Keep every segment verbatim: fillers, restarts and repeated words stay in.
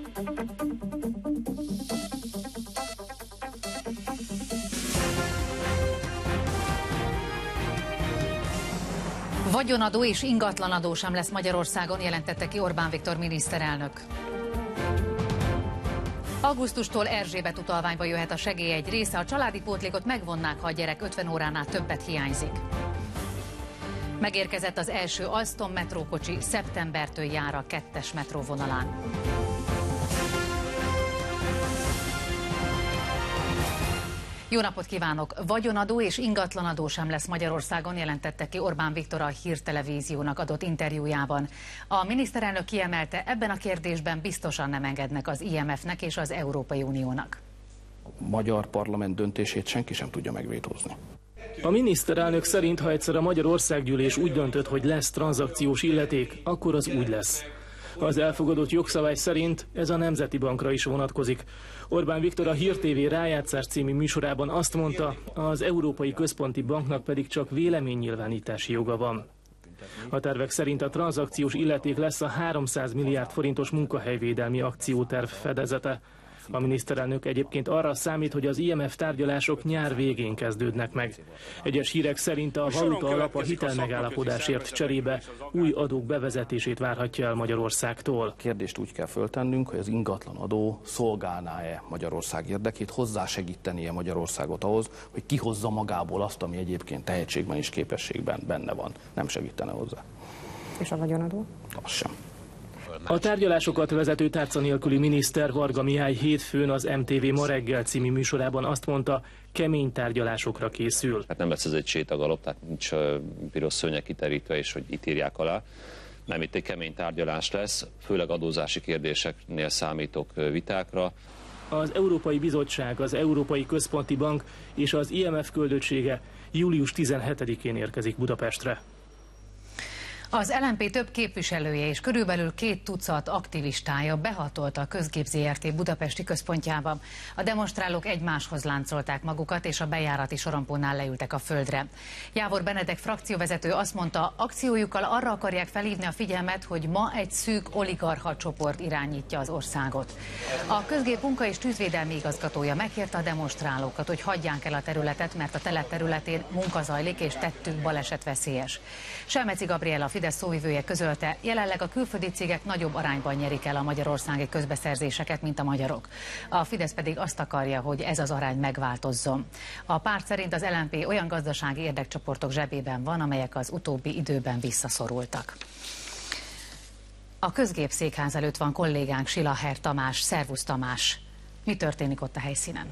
Vagyonadó és ingatlanadó sem lesz Magyarországon, jelentette ki Orbán Viktor miniszterelnök. Augusztustól Erzsébet utalványba jöhet a segély egy része, a családi pótlékot megvonnák, ha a gyerek ötven óránál többet hiányzik. Megérkezett az első Alstom metrókocsi, szeptembertől jár a kettes metróvonalán. Jó napot kívánok! Vagyonadó és ingatlanadó sem lesz Magyarországon, jelentette ki Orbán Viktor a Hírtelevíziónak adott interjújában. A miniszterelnök kiemelte, ebben a kérdésben biztosan nem engednek az I M F-nek és az Európai Uniónak. A magyar parlament döntését senki sem tudja megvétózni. A miniszterelnök szerint, ha egyszer a Magyar Országgyűlés úgy döntött, hogy lesz tranzakciós illeték, akkor az úgy lesz. Az elfogadott jogszabály szerint ez a Nemzeti Bankra is vonatkozik. Orbán Viktor a Hír té vé Rájátszás című műsorában azt mondta, az Európai Központi Banknak pedig csak véleménynyilvánítási joga van. A tervek szerint a tranzakciós illeték lesz a háromszáz milliárd forintos munkahelyvédelmi akcióterv fedezete. A miniszterelnök egyébként arra számít, hogy az I M F tárgyalások nyár végén kezdődnek meg. Egyes hírek szerint a valuta alap a hitelmegállapodásért cserébe új adók bevezetését várhatja el Magyarországtól. A kérdést úgy kell föltennünk, hogy az ingatlan adó szolgálná-e Magyarország érdekét, hozzásegítenie Magyarországot ahhoz, hogy kihozza magából azt, ami egyébként tehetségben és képességben benne van. Nem segítene hozzá. És a vagyonadó? Az sem. A tárgyalásokat vezető tárca nélküli miniszter Varga Mihály hétfőn az M T V Ma reggel című műsorában azt mondta, kemény tárgyalásokra készül. Hát nem lesz ez egy sétagalop, tehát nincs piros szőnyeg kiterítve, és hogy itt írják alá. Nem, itt egy kemény tárgyalás lesz, főleg adózási kérdéseknél számítok vitákra. Az Európai Bizottság, az Európai Központi Bank és az I M F küldöttsége július tizenhetedikén érkezik Budapestre. Az L M P több képviselője és körülbelül két tucat aktivistája behatolta a Közgép Zé Er Té budapesti központjába. A demonstrálók egymáshoz láncolták magukat, és a bejárati sorompónál leültek a földre. Jávor Benedek frakcióvezető azt mondta, akciójukkal arra akarják felhívni a figyelmet, hogy ma egy szűk oligarcha csoport irányítja az országot. A Közgép munka- és tűzvédelmi igazgatója megkérte a demonstrálókat, hogy hagyják el a területet, mert a telep területén munka zajlik és tettük baleset veszélyes. Selmeci Gabriella Fidesz szóvivője közölte, jelenleg a külföldi cégek nagyobb arányban nyerik el a magyarországi közbeszerzéseket, mint a magyarok. A Fidesz pedig azt akarja, hogy ez az arány megváltozzon. A párt szerint az L M P olyan gazdasági érdekcsoportok zsebében van, amelyek az utóbbi időben visszaszorultak. A Közgép székház előtt van kollégánk Silaher Tamás. Szervusz Tamás! Mi történik ott a helyszínen?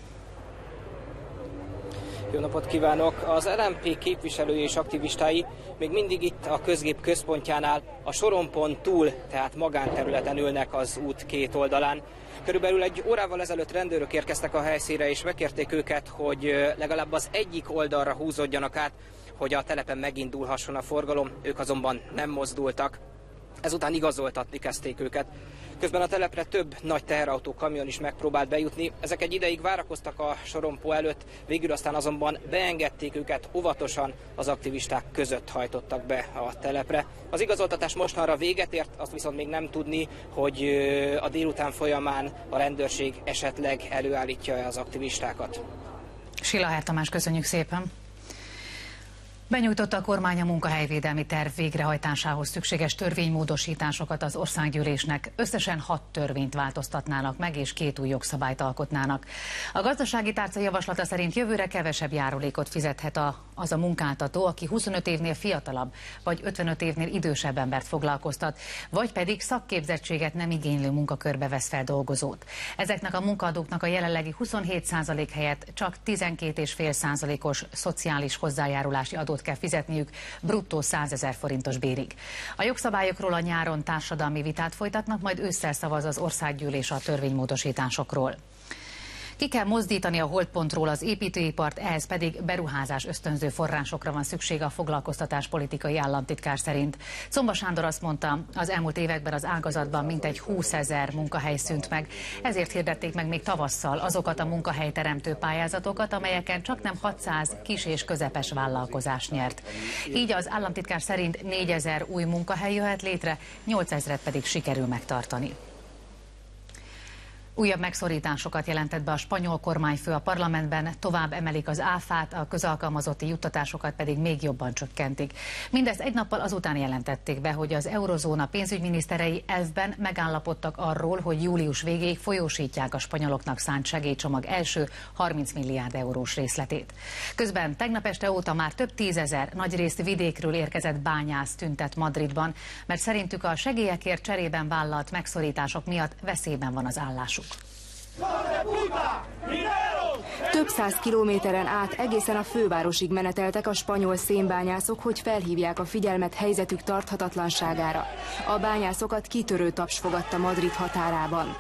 Jó napot kívánok! Az L M P képviselői és aktivistái még mindig itt a Közgép központjánál, a sorompon túl, tehát magánterületen ülnek az út két oldalán. Körülbelül egy órával ezelőtt rendőrök érkeztek a helyszínre, és megkérték őket, hogy legalább az egyik oldalra húzódjanak át, hogy a telepen megindulhasson a forgalom. Ők azonban nem mozdultak. Ezután igazoltatni kezdték őket. Közben a telepre több nagy teherautó, kamion is megpróbált bejutni. Ezek egy ideig várakoztak a sorompó előtt, végül aztán azonban beengedték őket, óvatosan az aktivisták között hajtottak be a telepre. Az igazoltatás mostanra véget ért, azt viszont még nem tudni, hogy a délután folyamán a rendőrség esetleg előállítja az aktivistákat. Silaher Tamás, köszönjük szépen! Benyújtotta a kormány a munkahelyvédelmi terv végrehajtásához szükséges törvénymódosításokat az országgyűlésnek. Összesen hat törvényt változtatnának meg, és két új jogszabályt alkotnának. A gazdasági tárca javaslata szerint jövőre kevesebb járulékot fizethet a, az a munkáltató, aki huszonöt évnél fiatalabb, vagy ötvenöt évnél idősebb embert foglalkoztat, vagy pedig szakképzettséget nem igénylő munkakörbe vesz fel dolgozót. Ezeknek a munkaadóknak a jelenlegi huszonhét százalék helyett csak tizenkét egész öt százalékos szociális hozzájárulási adót kell fizetniük bruttó százezer forintos bérig. A jogszabályokról a nyáron társadalmi vitát folytatnak, majd ősszel szavaz az országgyűlés a törvénymódosításokról. Ki kell mozdítani a holtpontról az építőipart, ehhez pedig beruházás ösztönző forrásokra van szüksége a foglalkoztatáspolitikai államtitkár szerint. Czomba Sándor azt mondta, az elmúlt években az ágazatban mintegy húszezer munkahely szűnt meg, ezért hirdették meg még tavasszal azokat a munkahelyteremtő pályázatokat, amelyeken csaknem hatszáz kis és közepes vállalkozás nyert. Így az államtitkár szerint négyezer új munkahely jöhet létre, nyolcezret pedig sikerül megtartani. Újabb megszorításokat jelentett be a spanyol kormányfő a parlamentben, tovább emelik az áfát, a közalkalmazotti juttatásokat pedig még jobban csökkentik. Mindezt egy nappal azután jelentették be, hogy az eurozóna pénzügyminiszterei elvben megállapodtak arról, hogy július végéig folyósítják a spanyoloknak szánt segélycsomag első harminc milliárd eurós részletét. Közben tegnap este óta már több tízezer, nagyrészt vidékről érkezett bányász tüntet Madridban, mert szerintük a segélyekért cserében vállalt megszorítások miatt veszélyben van az állásuk. Több száz kilométeren át egészen a fővárosig meneteltek a spanyol szénbányászok, hogy felhívják a figyelmet helyzetük tarthatatlanságára. A bányászokat kitörő taps fogadta Madrid határában.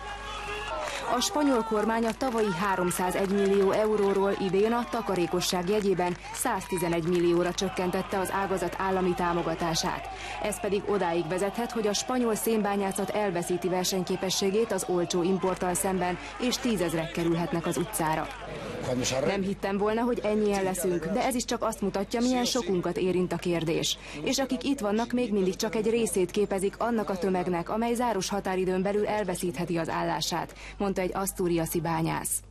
A spanyol kormány a tavalyi háromszázegy millió euróról idén a takarékosság jegyében száztizenegy millióra csökkentette az ágazat állami támogatását. Ez pedig odáig vezethet, hogy a spanyol szénbányászat elveszíti versenyképességét az olcsó importtal szemben, és tízezrek kerülhetnek az utcára. Nem hittem volna, hogy ennyien leszünk, de ez is csak azt mutatja, milyen sokunkat érint a kérdés. És akik itt vannak, még mindig csak egy részét képezik annak a tömegnek, amely záros határidőn belül elveszítheti az állását, mondta egy asztúriasi bányász.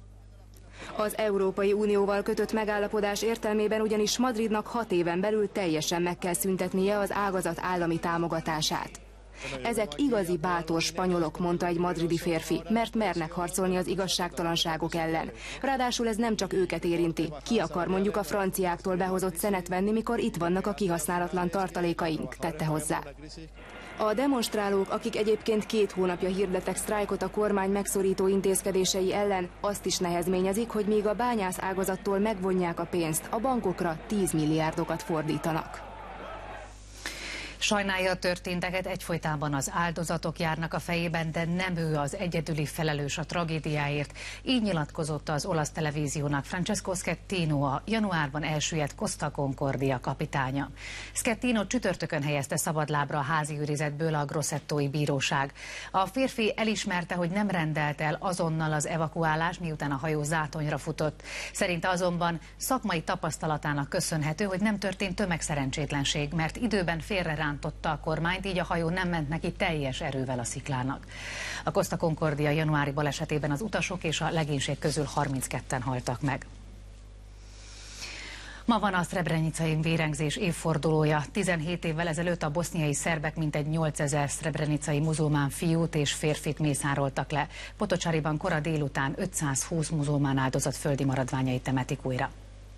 Az Európai Unióval kötött megállapodás értelmében ugyanis Madridnak hat éven belül teljesen meg kell szüntetnie az ágazat állami támogatását. Ezek igazi bátor spanyolok, mondta egy madridi férfi, mert mernek harcolni az igazságtalanságok ellen. Ráadásul ez nem csak őket érinti. Ki akar mondjuk a franciáktól behozott szenet venni, mikor itt vannak a kihasználatlan tartalékaink, tette hozzá. A demonstrálók, akik egyébként két hónapja hirdettek sztrájkot a kormány megszorító intézkedései ellen, azt is nehezményezik, hogy míg a bányász ágazattól megvonják a pénzt, a bankokra tíz milliárdokat fordítanak. Sajnálja a történteket, egyfolytában az áldozatok járnak a fejében, de nem ő az egyedüli felelős a tragédiáért. Így nyilatkozott az olasz televíziónak Francesco Schettino, a januárban elsüllyedt Costa Concordia kapitánya. Schettino csütörtökön helyezte szabadlábra a házi őrizetből a grossettói bíróság. A férfi elismerte, hogy nem rendelt el azonnal az evakuálást, miután a hajó zátonyra futott. Szerinte azonban szakmai tapasztalatának köszönhető, hogy nem történt tömegszerencsétlenség, mert időben félre rántotta a kormányt, így a hajó nem ment neki teljes erővel a sziklának. A Costa Concordia januári balesetében az utasok és a legénység közül harmincketten haltak meg. Ma van a szrebrenicai vérengzés évfordulója. tizenhét évvel ezelőtt a boszniai szerbek mintegy nyolcezer szrebrenicai muzulmán fiút és férfit mészároltak le. Potocsariban kora délután ötszázhúsz muzulmán áldozat földi maradványait temetik újra.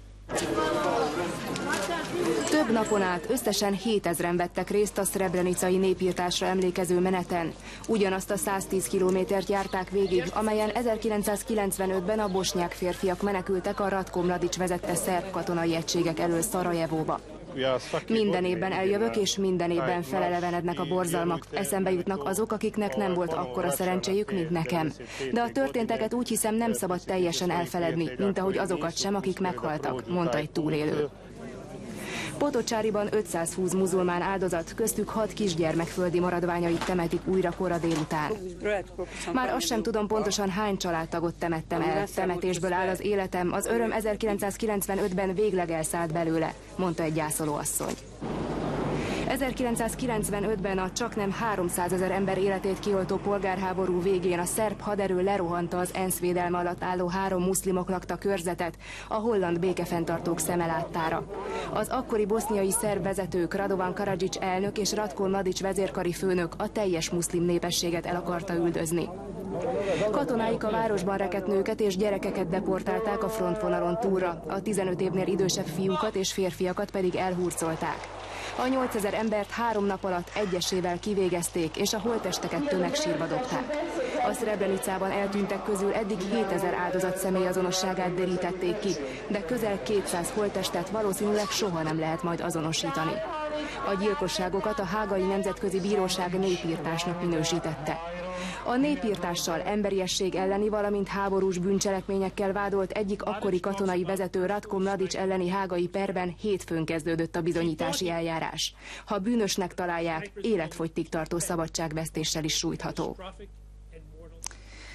Több napon át összesen hétezren vettek részt a szrebrenicai népirtásra emlékező meneten. Ugyanazt a száztíz kilométert járták végig, amelyen ezerkilencszázkilencvenötben a bosnyák férfiak menekültek a Ratko Mladic vezette szerb katonai egységek elől Szarajevóba. Minden évben eljövök, és minden évben felelevenednek a borzalmak. Eszembe jutnak azok, akiknek nem volt akkora szerencséjük, mint nekem. De a történteket úgy hiszem nem szabad teljesen elfeledni, mint ahogy azokat sem, akik meghaltak, mondta egy túlélő. Potocsáriban ötszázhúsz muzulmán áldozat, köztük hat kisgyermek földi maradványait temetik újra kora délután. Már azt sem tudom pontosan hány családtagot temettem el. Temetésből áll az életem, az öröm ezerkilencszázkilencvenötben végleg elszállt belőle, mondta egy gyászolóasszony. ezerkilencszázkilencvenötben a csaknem háromszázezer ember életét kioltó polgárháború végén a szerb haderő lerohanta az ENSZ védelme alatt álló három muszlimok lakta körzetet a holland békefenntartók szeme láttára. Az akkori boszniai szerb vezetők, Radovan Karadžić elnök és Ratko Mladic vezérkari főnök a teljes muszlim népességet el akarta üldözni. Katonáik a városban rekedt nőket és gyerekeket deportálták a frontvonalon túlra, a tizenöt évnél idősebb fiúkat és férfiakat pedig elhurcolták. A nyolcezer embert három nap alatt egyesével kivégezték, és a holttesteket tömegsírba dobták. A Szrebrenicában eltűntek közül eddig hétezer áldozat személyazonosságát derítették ki, de közel kétszáz holttestet valószínűleg soha nem lehet majd azonosítani. A gyilkosságokat a Hágai Nemzetközi Bíróság népirtásnak minősítette. A népirtással, emberiesség elleni, valamint háborús bűncselekményekkel vádolt egyik akkori katonai vezető Ratko Mladic elleni hágai perben hétfőn kezdődött a bizonyítási eljárás. Ha bűnösnek találják, életfogytig tartó szabadságvesztéssel is sújtható.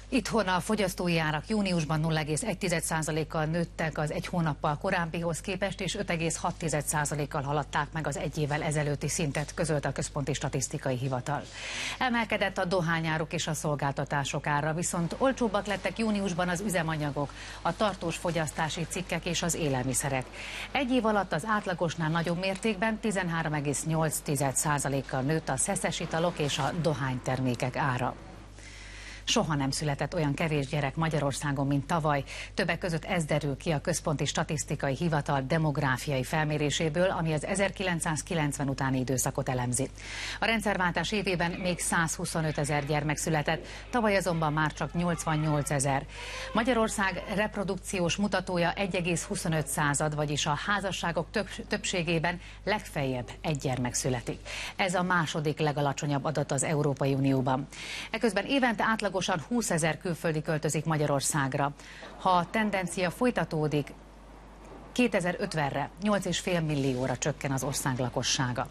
Itthon a fogyasztói árak júniusban nulla egész egy százalékkal nőttek az egy hónappal korábbihoz képest, és öt egész hat százalékkal haladták meg az egy évvel ezelőtti szintet, közölte a Központi Statisztikai Hivatal. Emelkedett a dohányáruk és a szolgáltatások ára, viszont olcsóbbak lettek júniusban az üzemanyagok, a tartós fogyasztási cikkek és az élelmiszerek. Egy év alatt az átlagosnál nagyobb mértékben tizenhárom egész nyolc százalékkal nőtt a szeszes italok és a dohánytermékek ára. Soha nem született olyan kevés gyerek Magyarországon, mint tavaly. Többek között ez derül ki a Központi Statisztikai Hivatal demográfiai felméréséből, ami az ezerkilencszázkilencven utáni időszakot elemzi. A rendszerváltás évében még százhuszonöt ezer gyermek született, tavaly azonban már csak nyolcvannyolc ezer. Magyarország reprodukciós mutatója egy egész huszonöt század, vagyis a házasságok több, többségében legfeljebb egy gyermek születik. Ez a második legalacsonyabb adat az Európai Unióban. Eközben évente átlag húszezer külföldi költözik Magyarországra. Ha a tendencia folytatódik, kétezer-ötvenre nyolc egész öt millióra csökken az ország lakossága.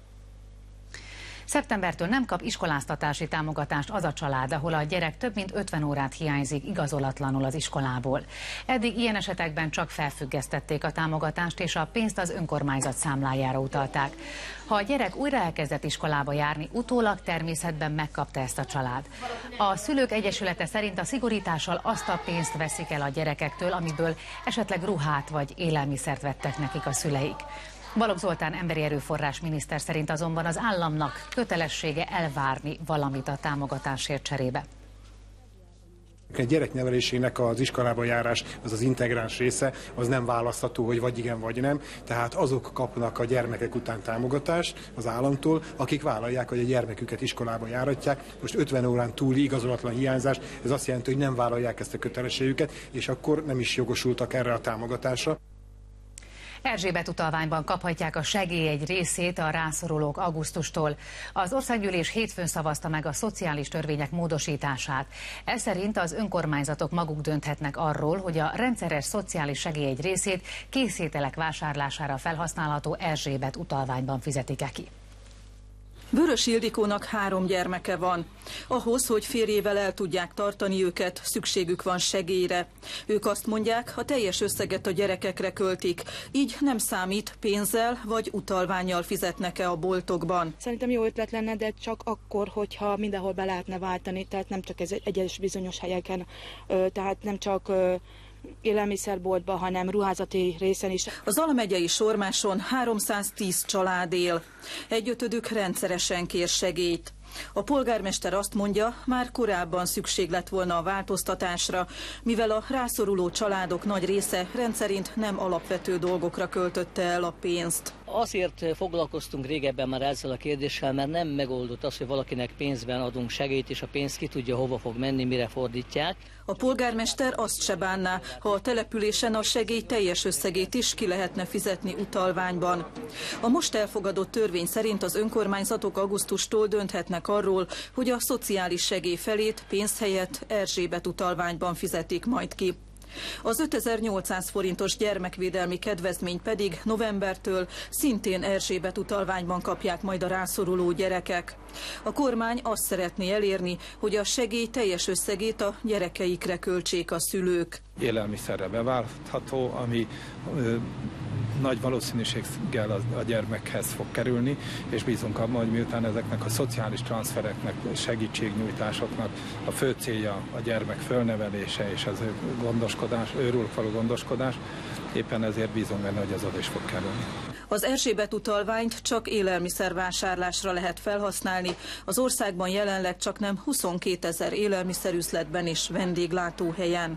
Szeptembertől nem kap iskoláztatási támogatást az a család, ahol a gyerek több mint ötven órát hiányzik igazolatlanul az iskolából. Eddig ilyen esetekben csak felfüggesztették a támogatást, és a pénzt az önkormányzat számlájára utalták. Ha a gyerek újra elkezdett iskolába járni, utólag természetben megkapta ezt a család. A Szülők Egyesülete szerint a szigorítással azt a pénzt veszik el a gyerekektől, amiből esetleg ruhát vagy élelmiszert vettek nekik a szüleik. Balogh Zoltán emberi erőforrás miniszter szerint azonban az államnak kötelessége elvárni valamit a támogatásért cserébe. A gyereknevelésének az iskolába járás, az az integráns része, az nem választható, hogy vagy igen, vagy nem. Tehát azok kapnak a gyermekek után támogatást az államtól, akik vállalják, hogy a gyermeküket iskolába járatják. Most ötven órán túli igazolatlan hiányzás, ez azt jelenti, hogy nem vállalják ezt a kötelességüket, és akkor nem is jogosultak erre a támogatásra. Erzsébet utalványban kaphatják a segély egy részét a rászorulók augusztustól. Az országgyűlés hétfőn szavazta meg a szociális törvények módosítását. Ez szerint az önkormányzatok maguk dönthetnek arról, hogy a rendszeres szociális segély egy részét készételek vásárlására felhasználható Erzsébet utalványban fizetik-e ki. Vörös Ildikónak három gyermeke van. Ahhoz, hogy férjével el tudják tartani őket, szükségük van segélyre. Ők azt mondják, a teljes összeget a gyerekekre költik, így nem számít, pénzzel vagy utalvánnyal fizetnek-e a boltokban. Szerintem jó ötlet lenne, de csak akkor, hogyha mindenhol be lehetne váltani, tehát nem csak ez egyes bizonyos helyeken, tehát nem csak élelmiszerboltban, hanem ruházati részen is. Az Zala megyei Sormáson háromszáztíz család él. Egyötödük rendszeresen kér segélyt. A polgármester azt mondja, már korábban szükség lett volna a változtatásra, mivel a rászoruló családok nagy része rendszerint nem alapvető dolgokra költötte el a pénzt. Azért foglalkoztunk régebben már ezzel a kérdéssel, mert nem megoldott az, hogy valakinek pénzben adunk segélyt, és a pénz ki tudja, hova fog menni, mire fordítják. A polgármester azt se bánná, ha a településen a segély teljes összegét is ki lehetne fizetni utalványban. A most elfogadott törvény szerint az önkormányzatok augusztustól dönthetnek arról, hogy a szociális segély felét pénz helyett Erzsébet utalványban fizetik majd ki. Az ötezer-nyolcszáz forintos gyermekvédelmi kedvezmény pedig novembertől szintén Erzsébet utalványban kapják majd a rászoruló gyerekek. A kormány azt szeretné elérni, hogy a segély teljes összegét a gyerekeikre költsék a szülők. Élelmiszerre beváltható, ami ö, nagy valószínűséggel a, a gyermekhez fog kerülni, és bízunk abban, hogy miután ezeknek a szociális transfereknek, segítségnyújtásoknak a fő célja a gyermek fölnevelése és az ő gondoskodás, őről való gondoskodás, éppen ezért bízunk benne, hogy ez oda is fog kerülni. Az Erzsébet utalványt csak élelmiszervásárlásra lehet felhasználni. Az országban jelenleg csaknem huszonkétezer élelmiszerüzletben és vendéglátóhelyen.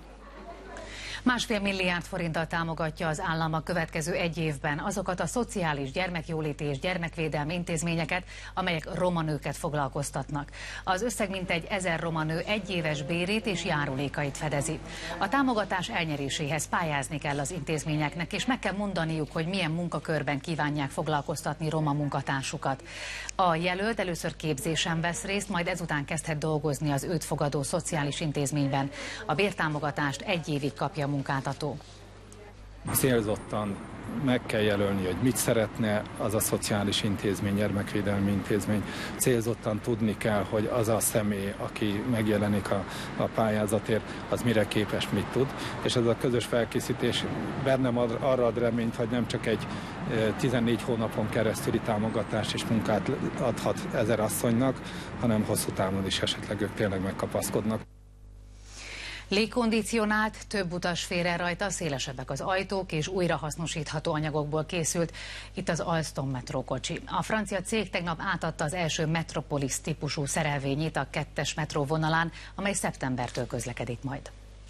Másfél milliárd forinttal támogatja az állam a következő egy évben azokat a szociális, gyermekjóléti és gyermekvédelmi intézményeket, amelyek roma nőket foglalkoztatnak. Az összeg mintegy ezer roma nő egyéves bérét és járulékait fedezi. A támogatás elnyeréséhez pályázni kell az intézményeknek, és meg kell mondaniuk, hogy milyen munkakörben kívánják foglalkoztatni roma munkatársukat. A jelölt először képzésen vesz részt, majd ezután kezdhet dolgozni az őt fogadó szociális intézményben. A bértámogatást egy évig kapja a munkáltató. Célzottan meg kell jelölni, hogy mit szeretne az a szociális intézmény, gyermekvédelmi intézmény. Célzottan tudni kell, hogy az a személy, aki megjelenik a, a pályázatért, az mire képes, mit tud. És ez a közös felkészítés bennem ad, arra ad reményt, hogy nem csak egy tizennégy hónapon keresztüli támogatást és munkát adhat ezer asszonynak, hanem hosszú távon is esetleg ők tényleg megkapaszkodnak. Légkondicionált, több utas fér el rajta, szélesebbek az ajtók és újrahasznosítható anyagokból készült itt az Alstom metrókocsi. A francia cég tegnap átadta az első Metropolis típusú szerelvényét a kettes metró vonalán, amely szeptembertől közlekedik majd.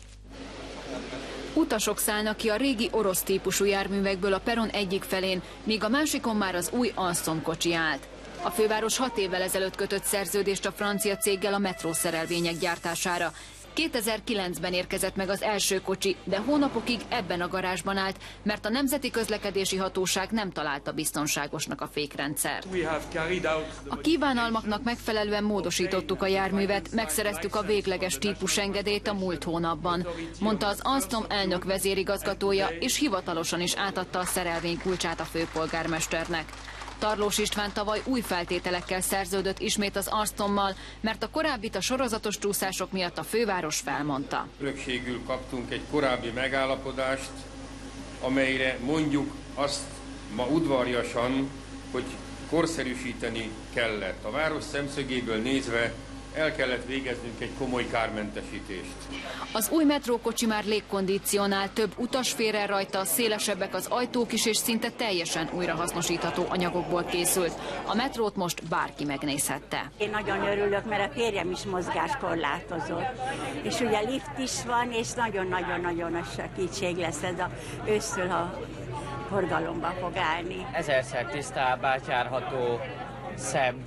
Utasok szállnak ki a régi orosz típusú járművekből a peron egyik felén, míg a másikon már az új Alstom kocsi állt. A főváros hat évvel ezelőtt kötött szerződést a francia céggel a metrószerelvények gyártására. kétezer-kilencben érkezett meg az első kocsi, de hónapokig ebben a garázsban állt, mert a Nemzeti Közlekedési Hatóság nem találta biztonságosnak a fékrendszert. A kívánalmaknak megfelelően módosítottuk a járművet, megszereztük a végleges típusengedélyt a múlt hónapban, mondta az Alstom elnök vezérigazgatója, és hivatalosan is átadta a szerelvény kulcsát a főpolgármesternek. Tarlós István tavaly új feltételekkel szerződött ismét az Alstommal, mert a korábbit a sorozatos csúszások miatt a főváros felmondta. Örökségül kaptunk egy korábbi megállapodást, amelyre mondjuk azt ma udvariasan, hogy korszerűsíteni kellett. A város szemszögéből nézve el kellett végeznünk egy komoly kármentesítést. Az új metrókocsi már légkondicionált, több utas fér el rajta, szélesebbek az ajtók is, és szinte teljesen újrahasznosítható anyagokból készült. A metrót most bárki megnézhette. Én nagyon örülök, mert a férjem is mozgáskorlátozott. És ugye lift is van, és nagyon-nagyon-nagyon a segítség lesz ez a ősztől, ha forgalomba fog állni. Ezerszer tisztább, átjárható, szebb.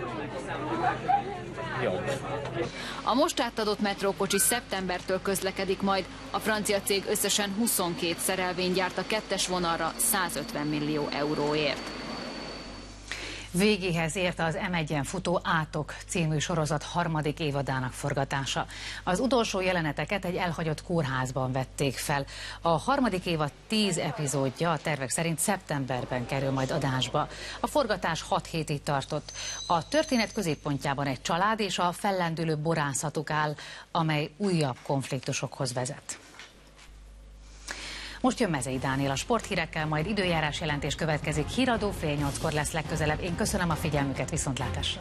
Jobb. A most átadott metrókocsi szeptembertől közlekedik majd. A francia cég összesen huszonkét szerelvényt gyárt a kettes vonalra százötven millió euróért. Végéhez ért az em egyen futó Átok című sorozat harmadik évadának forgatása. Az utolsó jeleneteket egy elhagyott kórházban vették fel. A harmadik évad tíz epizódja a tervek szerint szeptemberben kerül majd adásba. A forgatás hat hétig tartott. A történet középpontjában egy család és a fellendülő borászatuk áll, amely újabb konfliktusokhoz vezet. Most jön Mezei Dániel a sporthírekkel, majd időjárás jelentés következik. Híradó fél nyolckor lesz legközelebb. Én köszönöm a figyelmüket, viszontlátásra!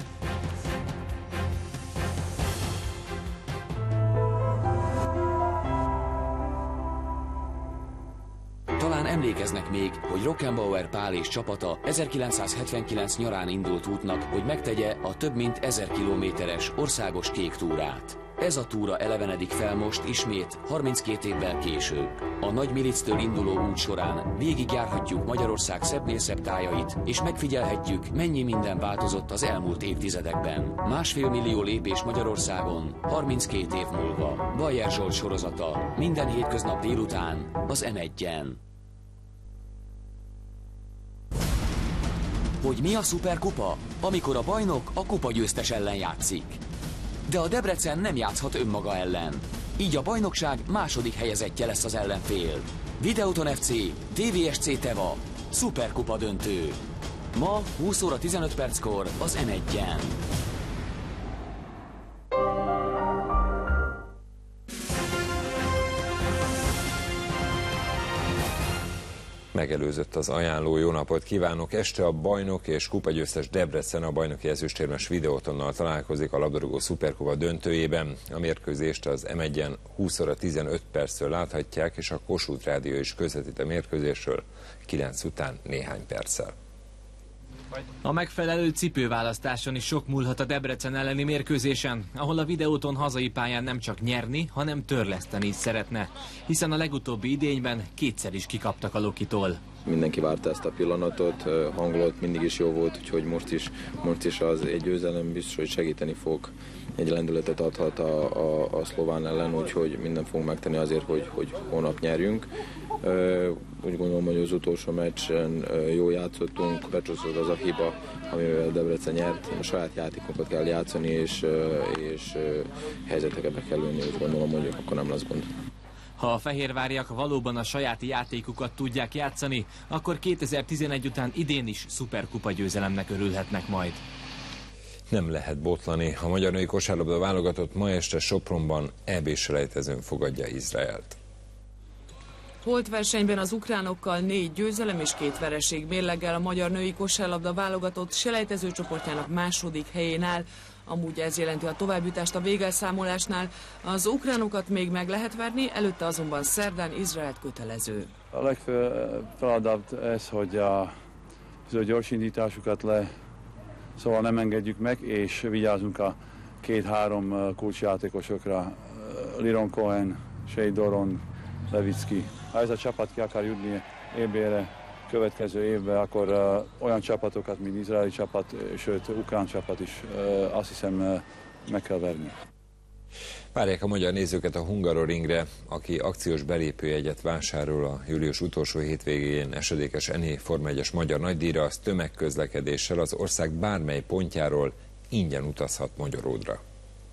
Talán emlékeznek még, hogy Rockenbauer Pál és csapata ezerkilencszázhetvenkilenc nyarán indult útnak, hogy megtegye a több mint ezer kilométeres országos kék túrát. Ez a túra elevenedik fel most ismét harminckét évvel később. A Nagy Milictől induló út során végigjárhatjuk Magyarország szebbnél szebb tájait, és megfigyelhetjük, mennyi minden változott az elmúlt évtizedekben. Másfél millió lépés Magyarországon, harminckét év múlva. Bajer Zsolt sorozata, minden hétköznap délután, az em egyen. Hogy mi a szuperkupa? Amikor a bajnok a kupagyőztes ellen játszik. De a Debrecen nem játszhat önmaga ellen. Így a bajnokság második helyezettje lesz az ellenfél. Videoton ef cé, té vé es cé Teva, szuperkupa döntő. Ma húsz óra tizenöt perckor az em egyen. Megelőzött az ajánló, jó napot kívánok! Este a bajnok és kupagyőztes Debrecen a bajnoki ezüstérmes Videótonnal találkozik a labdarúgó szuperkupa döntőjében. A mérkőzést az em egyen húsz óra tizenöt perctől láthatják, és a Kossuth Rádió is közvetít a mérkőzésről kilenc után néhány perccel. A megfelelő cipőválasztáson is sok múlhat a Debrecen elleni mérkőzésen, ahol a Videóton hazai pályán nem csak nyerni, hanem törleszteni is szeretne, hiszen a legutóbbi idényben kétszer is kikaptak a Lokitól. Mindenki várta ezt a pillanatot, hangulat mindig is jó volt, úgyhogy most is, most is az egy győzelem biztos, hogy segíteni fog, egy lendületet adhat a, a, a szlován ellen, úgyhogy minden fogunk megtenni azért, hogy, hogy holnap nyerjünk. Úgy gondolom, hogy az utolsó meccsen jól játszottunk, becsúszott az a hiba, amivel Debrecen nyert. A saját játékunkat kell játszani, és, és helyzeteket be kell ülni, úgy gondolom, hogy akkor nem lesz gond. Ha a fehérváriak valóban a saját játékukat tudják játszani, akkor kétezer-tizenegy után idén is szuperkupa győzelemnek örülhetnek majd. Nem lehet botlani. A magyar női kosárlabda válogatott ma este Sopronban é bé-selejtezőn fogadja Izraelt. Holtversenyben az ukránokkal négy győzelem és két vereség mérleggel a magyar női kosárlabda válogatott selejtező csoportjának második helyén áll. Amúgy ez jelenti a továbbjutást a végelszámolásnál. Az ukránokat még meg lehet verni, előtte azonban szerdán Izraelt kötelező. A legfőbb feladat ez, hogy a gyorsindításukat le, szóval nem engedjük meg, és vigyázunk a két-három kulcsjátékosokra, Liron Cohen, Shea Doron, Levicki. Ha ez a csapat ki akar jutni é bé-re következő évben, akkor uh, olyan csapatokat, mint izraeli csapat, sőt, ukrán csapat is uh, azt hiszem uh, meg kell verni. Várják a magyar nézőket a Hungaroringre, aki akciós belépőjegyet vásárol a július utolsó hétvégén esedékes en á Forma egyes magyar nagydíjra, az tömegközlekedéssel az ország bármely pontjáról ingyen utazhat Magyaródra.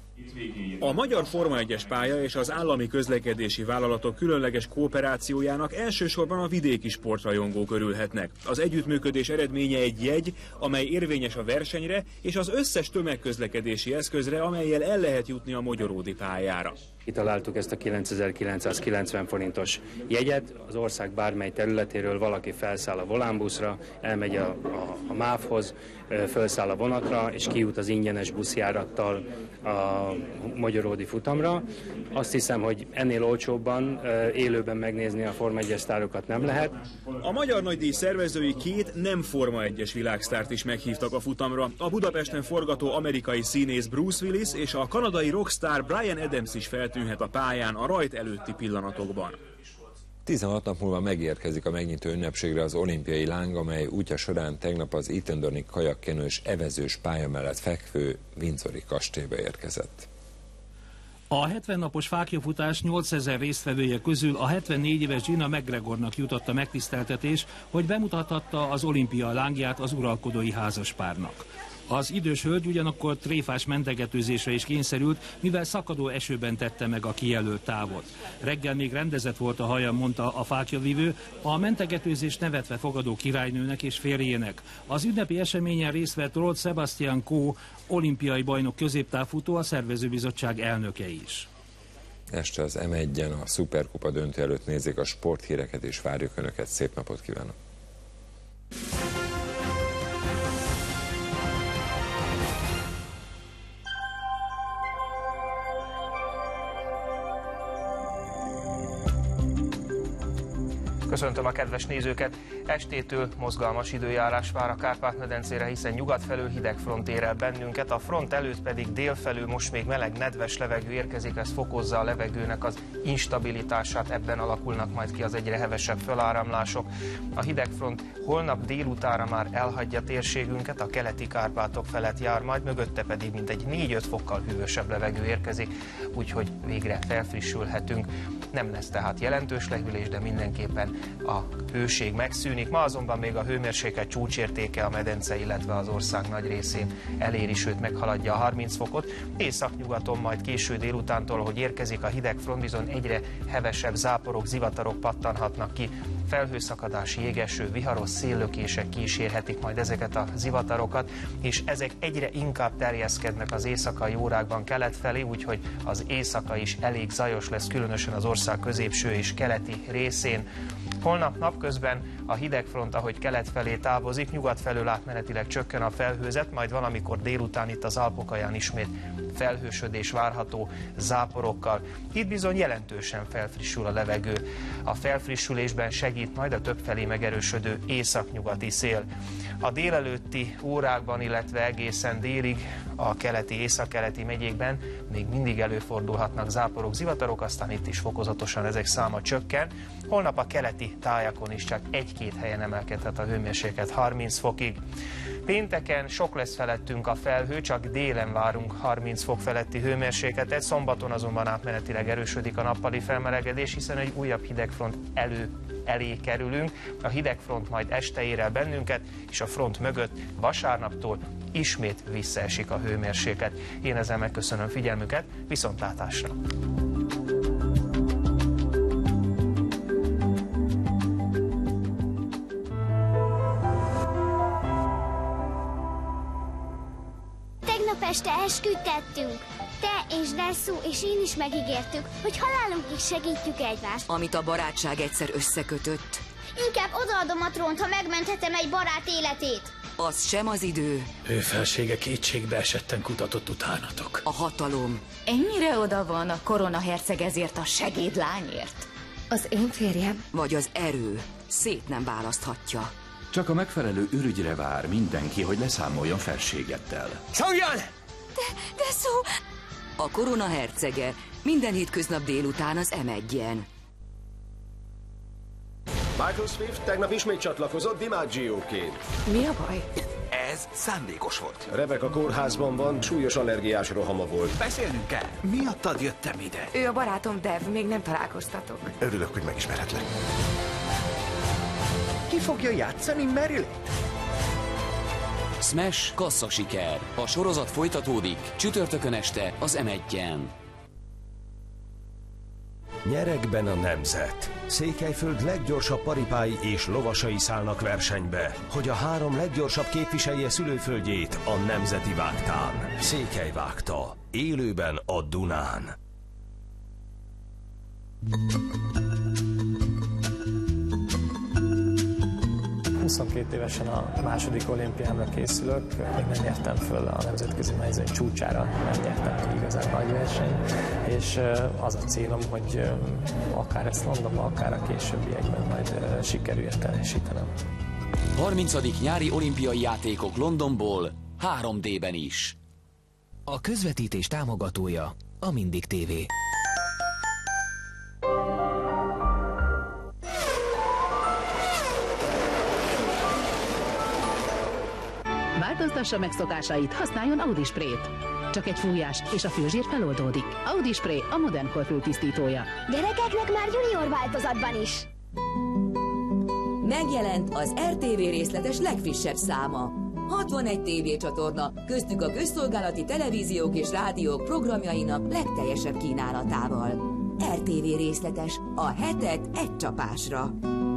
A magyar Forma egyes pálya és az állami közlekedési vállalatok különleges kooperációjának elsősorban a vidéki sportrajongók örülhetnek. Az együttműködés eredménye egy jegy, amely érvényes a versenyre és az összes tömegközlekedési eszközre, amellyel el lehet jutni a magyaródi pályára. Kitaláltuk ezt a kilencezer-kilencszázkilencven forintos jegyet, az ország bármely területéről valaki felszáll a volánbuszra, elmegy a, a, a mávhoz, felszáll a vonatra, és kijut az ingyenes buszjárattal a magyaródi futamra. Azt hiszem, hogy ennél olcsóbban élőben megnézni a Forma egyes sztárokat nem lehet. A magyar nagydíj szervezői két nem Forma egyes világsztárt is meghívtak a futamra. A Budapesten forgató amerikai színész Bruce Willis és a kanadai rockstar Bryan Adams is feltűnhet a pályán a rajt előtti pillanatokban. tizenhat nap múlva megérkezik a megnyitó ünnepségre az olimpiai láng, amely útja során tegnap az Etendorni kajakkenő és evezős pálya mellett fekvő Windsori kastélyba érkezett. A hetven napos fáklyafutás nyolcezer résztvevője közül a hetvennégy éves Gina McGregornak jutott a megtiszteltetés, hogy bemutathatta az olimpia lángját az uralkodói házaspárnak. Az idős hölgy ugyanakkor tréfás mentegetőzésre is kényszerült, mivel szakadó esőben tette meg a kijelölt távot. Reggel még rendezett volt a haja, mondta a fáklyavívő, a mentegetőzés nevetve fogadó királynőnek és férjének. Az ünnepi eseményen részt vett Rod Sebastian Coe, olimpiai bajnok középtávfutó, a szervezőbizottság elnöke is. Este az em egyen a szuperkupa döntő előtt nézik a sporthíreket, és várjuk Önöket. Szép napot kívánok! Köszöntöm a kedves nézőket! Estétől mozgalmas időjárás vár a Kárpát-medencére, hiszen nyugat felől hideg front ér el bennünket, a front előtt pedig dél felől most még meleg, nedves levegő érkezik, ez fokozza a levegőnek az instabilitását, ebben alakulnak majd ki az egyre hevesebb föláramlások. A hidegfront holnap délutánra már elhagyja térségünket, a keleti Kárpátok felett jár majd, mögötte pedig mintegy négy-öt fokkal hűvösebb levegő érkezik, úgyhogy végre felfrissülhetünk. Nem lesz tehát jelentős lehűlés, de mindenképpen a hőség megszűnik. Ma azonban még a hőmérséklet csúcsértéke a medence, illetve az ország nagy részén eléri, sőt meghaladja a harminc fokot. Északnyugaton majd késő délutántól, hogy érkezik a hideg front, bizony egyre hevesebb záporok, zivatarok pattanhatnak ki. Felhőszakadás, jégeső, viharos széllökések kísérhetik majd ezeket a zivatarokat, és ezek egyre inkább terjeszkednek az éjszakai órákban kelet felé, úgyhogy az éjszaka is elég zajos lesz, különösen az ország középső és keleti részén. Holnap napközben a hidegfront, ahogy kelet felé távozik, nyugat felől átmenetileg csökken a felhőzet, majd valamikor délután itt az Alpokalján ismét felhősödés várható záporokkal. Itt bizony jelentősen felfrissül a levegő. A felfrissülésben segít majd a többfelé megerősödő északnyugati szél. A délelőtti órákban, illetve egészen délig a keleti, északkeleti megyékben még mindig előfordulhatnak záporok, zivatarok, aztán itt is fokozatosan ezek száma csökken. Holnap a keleti tájakon is csak egy-két helyen emelkedhet a hőmérséklet harminc fokig. Pénteken sok lesz felettünk a felhő, csak délen várunk harminc fok feletti hőmérsékletet, szombaton azonban átmenetileg erősödik a nappali felmelegedés, hiszen egy újabb hidegfront elő elé kerülünk. A hidegfront majd este ér el bennünket, és a front mögött vasárnaptól ismét visszaesik a hőmérséklet. Én ezzel megköszönöm figyelmüket, viszontlátásra! este esküt tettünk. Te és Desszú és én is megígértük, hogy halálunkig segítjük egymást. Amit a barátság egyszer összekötött. Inkább odaadom a trónt, ha megmenthetem egy barát életét. Az sem az idő. Ő felsége kétségbe esetten kutatott utánatok. A hatalom. Ennyire oda van a koronaherceg ezért a segédlányért. Az én férjem. Vagy az erő. Szét nem választhatja. Csak a megfelelő ürügyre vár mindenki, hogy leszámoljon felségettel. Szóljon! De, de szó... A korona hercege minden hétköznap délután az em egyen. Michael Swift tegnap ismét csatlakozott DiMaggio-ként. Mi a baj? Ez szándékos volt. Rebecca kórházban van, súlyos allergiás rohama volt. Beszélnünk kell. Miattad jöttem ide. Ő a barátom Dev, még nem találkoztatok. Örülök, hogy megismerhetlek. Ki fogja játszani Meryl-t? Smash kasszasiker. A sorozat folytatódik csütörtökön este az em egyen. Nyerekben a nemzet. Székelyföld leggyorsabb paripái és lovasai szállnak versenybe, hogy a három leggyorsabb képviselje szülőföldjét a Nemzeti Vágtán. Székely vágta. Élőben a Dunán. huszonkét évesen a második olimpiámra készülök, még nem nyertem föl a nemzetközi mezőny csúcsára, nem nyertem ki igazán nagy versenyt, és az a célom, hogy akár ezt Londonban, akár a későbbiekben majd sikerüljön teljesítenem. harmincadik nyári olimpiai játékok Londonból három dében is. A közvetítés támogatója a Mindig té vé. Változtassa meg szokásait, használjon Audi Spray-t. Csak egy fújás, és a főzsír feloldódik. Audi Spray a modern kor fültisztítója. Gyerekeknek már junior változatban is. Megjelent az er té vé részletes legfrissebb száma. hatvanegy tévécsatorna, köztük a közszolgálati televíziók és rádiók programjainak legteljesebb kínálatával. er té vé részletes, a hetek egy csapásra.